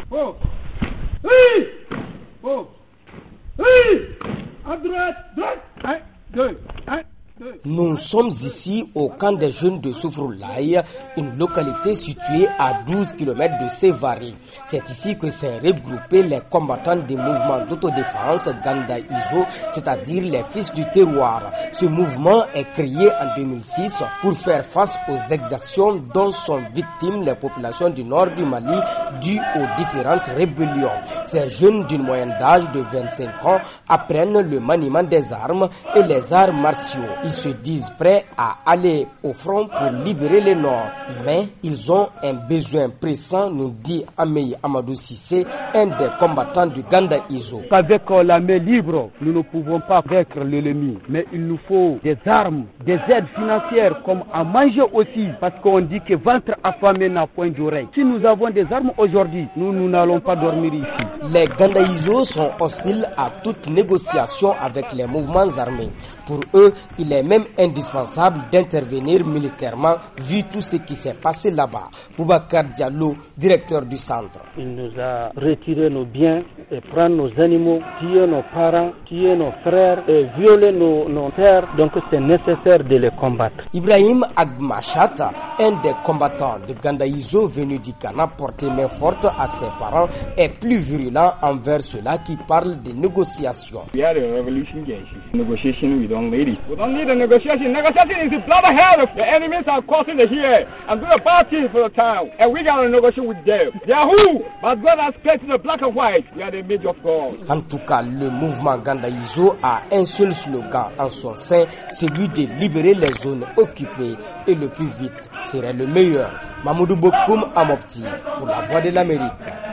Oh. Oui. Oh. Oui. À droite. Droite. 1, 2, 1. Nous sommes ici au camp des jeunes de Soufroulaye, une localité située à 12 km de Sévaré. C'est ici que s'est regroupé les combattants des mouvements d'autodéfense Ganda Izo, c'est-à-dire les fils du terroir. Ce mouvement est créé en 2006 pour faire face aux exactions dont sont victimes les populations du nord du Mali dues aux différentes rébellions. Ces jeunes d'une moyenne d'âge de 25 ans apprennent le maniement des armes et les arts martiaux. Ils se disent prêts à aller au front pour libérer le Nord. Mais ils ont un besoin pressant, nous dit Ameyi Amadou Sissé, un des combattants du Ganda Izo. Avec la main libre, nous ne pouvons pas vaincre l'ennemi. Mais il nous faut des armes, des aides financières, comme à manger aussi. Parce qu'on dit que ventre affamé n'a point d'oreille. Si nous avons des armes aujourd'hui, nous n'allons pas dormir ici. Les Ganda Izo sont hostiles à toute négociation avec les mouvements armés. Pour eux, il est même indispensable d'intervenir militairement vu tout ce qui s'est passé là-bas. Boubacar Diallo, directeur du centre. Il nous a retiré nos biens et prendre nos animaux, tuer nos parents, tuer nos frères et violer nos terres. Donc c'est nécessaire de les combattre. Ibrahim Agmachata, un des combattants de Ganda Izo venu du Ghana, porter main forte à ses parents, est plus virulent envers ceux-là qui parlent de négociations. We are a revolution game. Negotiation, we don't need it. We don't need a negotiation. Negotiation is a blood hell. The enemies are crossing the here and do a party for the town. And we got a negotiation with them. They are who? But God has placed the black and white. We are the image of God. En tout cas, le mouvement Ganda Izo a un seul slogan en son sein, celui de libérer les zones occupées et le plus vite serait le meilleur. Mamoudou Bokoum Amopti pour la Voix de l'Amérique.